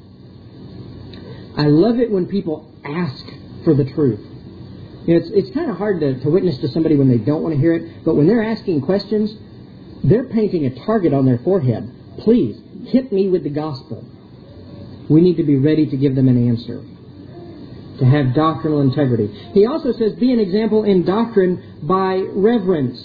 A: I love it when people ask for the truth. You know, it's kind of hard to witness to somebody when they don't want to hear it, but when they're asking questions, they're painting a target on their forehead. Please, hit me with the gospel. We need to be ready to give them an answer, to have doctrinal integrity. He also says, be an example in doctrine by reverence.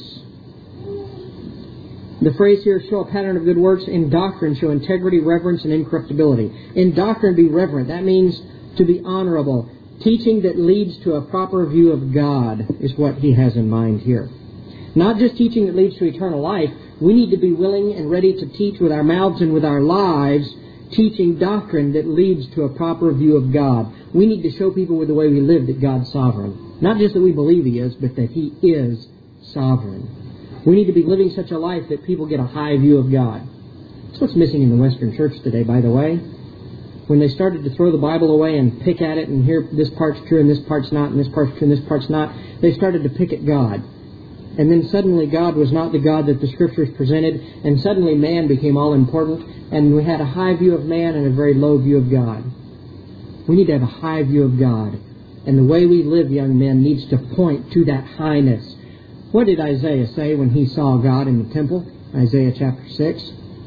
A: The phrase here, show a pattern of good works. In doctrine, show integrity, reverence, and incorruptibility. In doctrine, be reverent. That means to be honorable. Teaching that leads to a proper view of God is what he has in mind here. Not just teaching that leads to eternal life. We need to be willing and ready to teach with our mouths and with our lives, teaching doctrine that leads to a proper view of God. We need to show people with the way we live that God's sovereign. Not just that we believe he is, but that he is sovereign. We need to be living such a life that people get a high view of God. That's what's missing in the Western church today, by the way. When they started to throw the Bible away and pick at it and here this part's true and this part's not and this part's true and this part's not, they started to pick at God. And then suddenly God was not the God that the Scriptures presented, and suddenly man became all important, and we had a high view of man and a very low view of God. We need to have a high view of God. And the way we live, young men, needs to point to that highness. What did Isaiah say when he saw God in the temple? Isaiah chapter 6.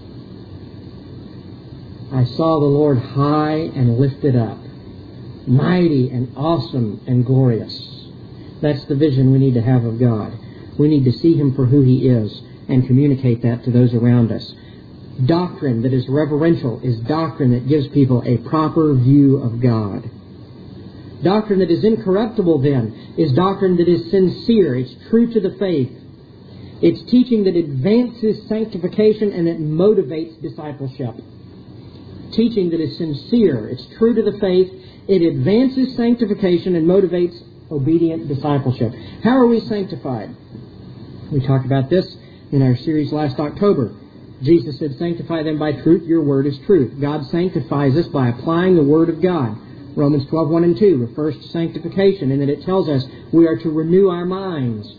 A: I saw the Lord high and lifted up, mighty and awesome and glorious. That's the vision we need to have of God. We need to see him for who he is and communicate that to those around us. Doctrine that is reverential is doctrine that gives people a proper view of God. Doctrine that is incorruptible, then, is doctrine that is sincere. It's true to the faith. It's teaching that advances sanctification and it motivates discipleship. Teaching that is sincere. It's true to the faith. It advances sanctification and motivates obedient discipleship. How are we sanctified? We talked about this in our series last October. Jesus said, sanctify them by truth. Your word is truth. God sanctifies us by applying the word of God. Romans 12:1 and 2 refers to sanctification, and that it tells us we are to renew our minds.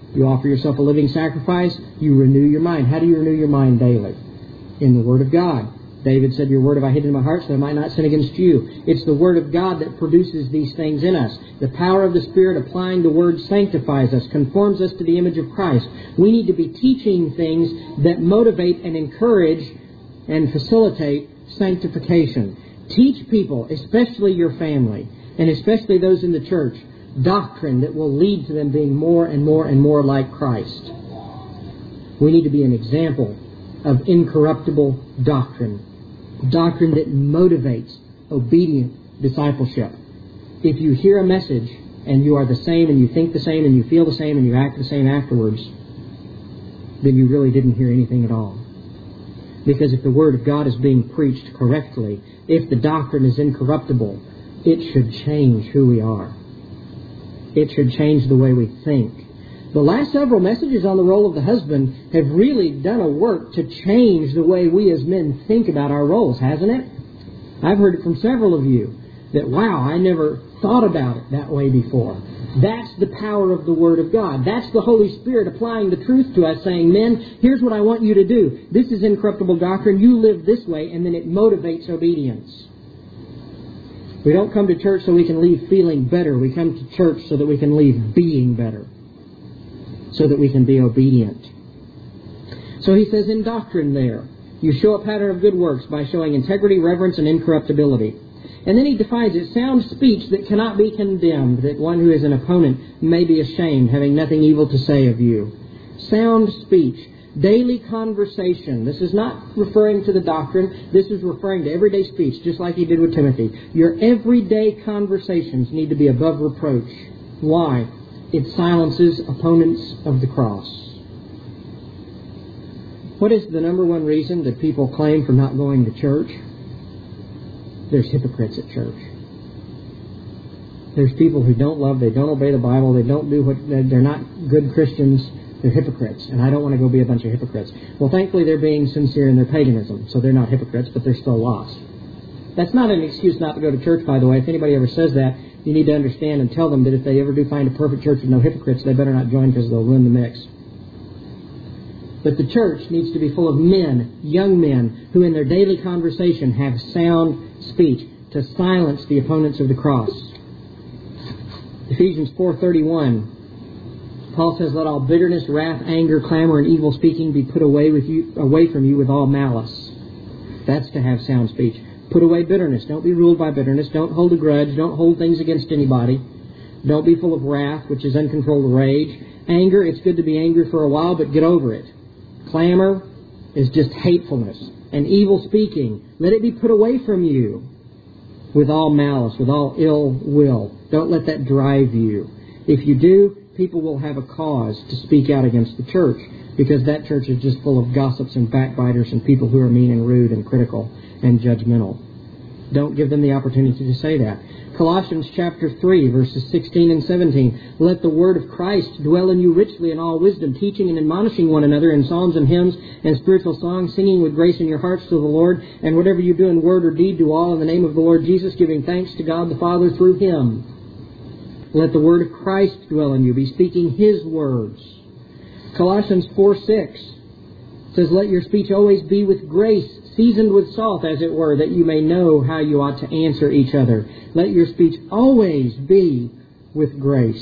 A: You offer yourself a living sacrifice. You renew your mind. How do you renew your mind daily? In the Word of God. David said, Your word have I hid in my heart so that I might not sin against you. It's the Word of God that produces these things in us. The power of the Spirit applying the Word sanctifies us, conforms us to the image of Christ. We need to be teaching things that motivate and encourage and facilitate sanctification. Teach people, especially your family, and especially those in the church, doctrine that will lead to them being more and more and more like Christ. We need to be an example of incorruptible doctrine. Doctrine that motivates obedient discipleship. If you hear a message and you are the same and you think the same and you feel the same and you act the same afterwards, then you really didn't hear anything at all. Because if the Word of God is being preached correctly, if the doctrine is incorruptible, it should change who we are. It should change the way we think. The last several messages on the role of the husband have really done a work to change the way we as men think about our roles, hasn't it? I've heard it from several of you that, wow, I never thought about it that way before. That's the power of the Word of God. That's the Holy Spirit applying the truth to us, saying, men, here's what I want you to do. This is incorruptible doctrine. You live this way, and then it motivates obedience. We don't come to church so we can leave feeling better. We come to church so that we can leave being better, so that we can be obedient. So he says in doctrine there, you show a pattern of good works by showing integrity, reverence, and incorruptibility. And then he defines it, sound speech that cannot be condemned, that one who is an opponent may be ashamed, having nothing evil to say of you. Sound speech. Daily conversation. This is not referring to the doctrine. This is referring to everyday speech, just like he did with Timothy. Your everyday conversations need to be above reproach. Why? It silences opponents of the cross. What is the number one reason that people claim for not going to church? There's hypocrites at church. There's people who don't love, they don't obey the Bible, they don't do what, they're not good Christians. They're hypocrites, and I don't want to go be a bunch of hypocrites. Well, thankfully, they're being sincere in their paganism, so they're not hypocrites, but they're still lost. That's not an excuse not to go to church, by the way. If anybody ever says that, you need to understand and tell them that if they ever do find a perfect church with no hypocrites, they better not join because they'll ruin the mix. But the church needs to be full of men, young men, who in their daily conversation have sound speech to silence the opponents of the cross. Ephesians 4:31. Paul says, let all bitterness, wrath, anger, clamor, and evil speaking be put away from you with all malice. That's to have sound speech. Put away bitterness. Don't be ruled by bitterness. Don't hold a grudge. Don't hold things against anybody. Don't be full of wrath, which is uncontrolled rage. Anger, it's good to be angry for a while, but get over it. Clamor is just hatefulness. And evil speaking, let it be put away from you with all malice, with all ill will. Don't let that drive you. If you do, people will have a cause to speak out against the church, because that church is just full of gossips and backbiters and people who are mean and rude and critical and judgmental. Don't give them the opportunity to say that. Colossians chapter 3, verses 16 and 17. Let the word of Christ dwell in you richly in all wisdom, teaching and admonishing one another in psalms and hymns and spiritual songs, singing with grace in your hearts to the Lord. And whatever you do in word or deed, do all in the name of the Lord Jesus, giving thanks to God the Father through Him. Let the word of Christ dwell in you. Be speaking His words. Colossians 4:6 says, let your speech always be with grace, seasoned with salt, as it were, that you may know how you ought to answer each other. Let your speech always be with grace.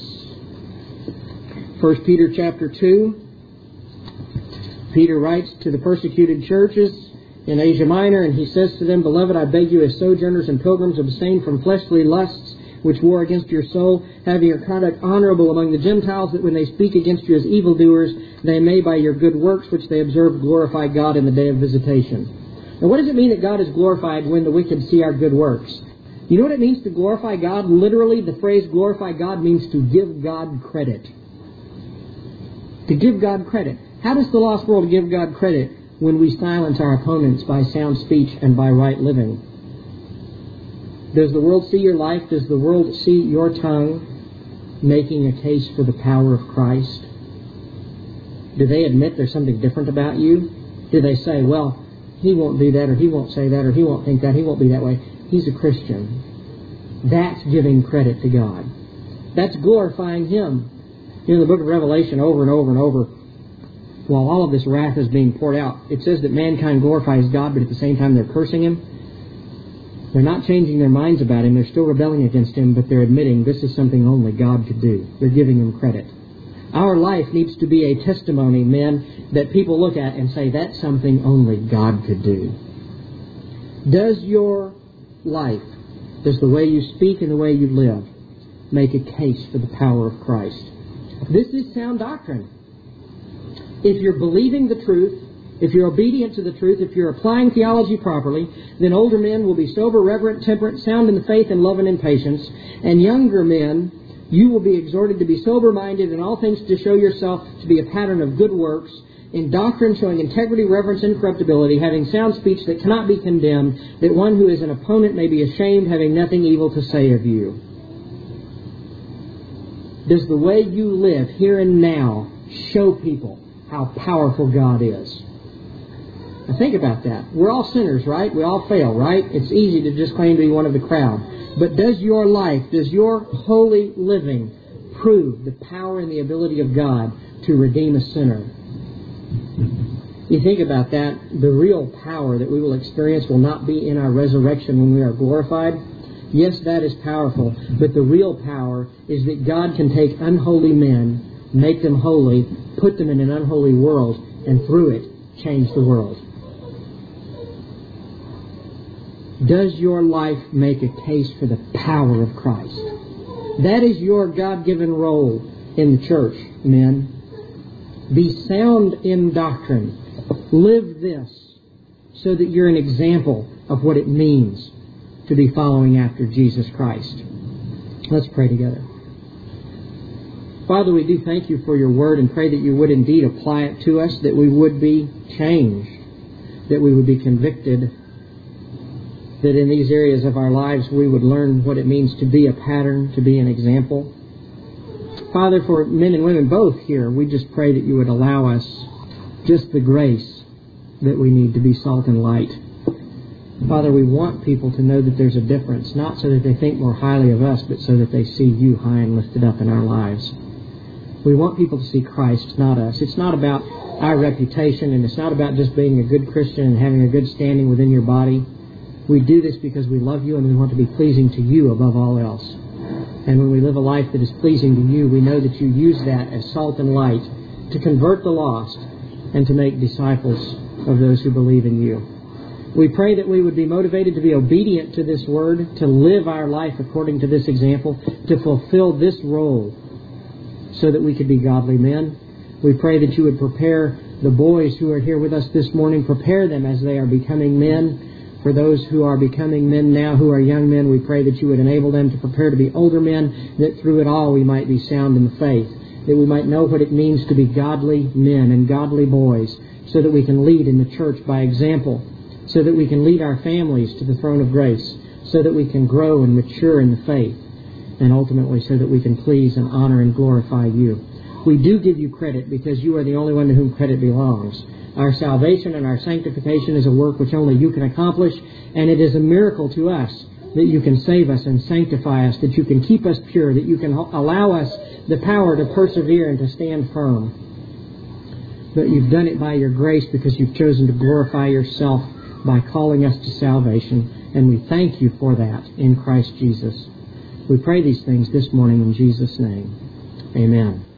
A: 1 Peter chapter 2. Peter writes to the persecuted churches in Asia Minor, and he says to them, beloved, I beg you as sojourners and pilgrims, abstain from fleshly lusts, which war against your soul, having your conduct honorable among the Gentiles, that when they speak against you as evildoers, they may by your good works which they observe glorify God in the day of visitation. Now, what does it mean that God is glorified when the wicked see our good works? You know what it means to glorify God? Literally, the phrase glorify God means to give God credit. To give God credit. How does the lost world give God credit when we silence our opponents by sound speech and by right living? Does the world see your life? Does the world see your tongue making a case for the power of Christ? Do they admit there's something different about you? Do they say, well, he won't do that, or he won't say that, or he won't think that, he won't be that way. He's a Christian. That's giving credit to God. That's glorifying Him. In the book of Revelation, over and over and over, while all of this wrath is being poured out, it says that mankind glorifies God, but at the same time they're cursing Him. They're not changing their minds about Him. They're still rebelling against Him, but they're admitting this is something only God could do. They're giving Him credit. Our life needs to be a testimony, men, that people look at and say, that's something only God could do. Does your life, does the way you speak and the way you live, make a case for the power of Christ? This is sound doctrine. If you're believing the truth, if you're obedient to the truth, if you're applying theology properly, then older men will be sober, reverent, temperate, sound in the faith and love and in patience. And younger men, you will be exhorted to be sober-minded in all things, to show yourself to be a pattern of good works, in doctrine showing integrity, reverence, incorruptibility, having sound speech that cannot be condemned, that one who is an opponent may be ashamed, having nothing evil to say of you. Does the way you live here and now show people how powerful God is? Now think about that. We're all sinners, right? We all fail, right? It's easy to just claim to be one of the crowd. But does your life, does your holy living prove the power and the ability of God to redeem a sinner? You think about that, the real power that we will experience will not be in our resurrection when we are glorified. Yes, that is powerful, but the real power is that God can take unholy men, make them holy, put them in an unholy world, and through it, change the world. Does your life make a case for the power of Christ? That is your God-given role in the church, men. Be sound in doctrine. Live this so that you're an example of what it means to be following after Jesus Christ. Let's pray together. Father, we do thank you for your word and pray that you would indeed apply it to us, that we would be changed, that we would be convicted, that in these areas of our lives we would learn what it means to be a pattern, to be an example. Father, for men and women both here, we just pray that you would allow us just the grace that we need to be salt and light. Father, we want people to know that there's a difference, not so that they think more highly of us, but so that they see you high and lifted up in our lives. We want people to see Christ, not us. It's not about our reputation, and it's not about just being a good Christian and having a good standing within your body. We do this because we love you and we want to be pleasing to you above all else. And when we live a life that is pleasing to you, we know that you use that as salt and light to convert the lost and to make disciples of those who believe in you. We pray that we would be motivated to be obedient to this word, to live our life according to this example, to fulfill this role so that we could be godly men. We pray that you would prepare the boys who are here with us this morning, prepare them as they are becoming men. For those who are becoming men now, who are young men, we pray that you would enable them to prepare to be older men, that through it all we might be sound in the faith, that we might know what it means to be godly men and godly boys, so that we can lead in the church by example, so that we can lead our families to the throne of grace, so that we can grow and mature in the faith, and ultimately so that we can please and honor and glorify you. We do give you credit because you are the only one to whom credit belongs. Our salvation and our sanctification is a work which only you can accomplish, and it is a miracle to us that you can save us and sanctify us, that you can keep us pure, that you can allow us the power to persevere and to stand firm. But you've done it by your grace because you've chosen to glorify yourself by calling us to salvation, and we thank you for that in Christ Jesus. We pray these things this morning in Jesus' name. Amen.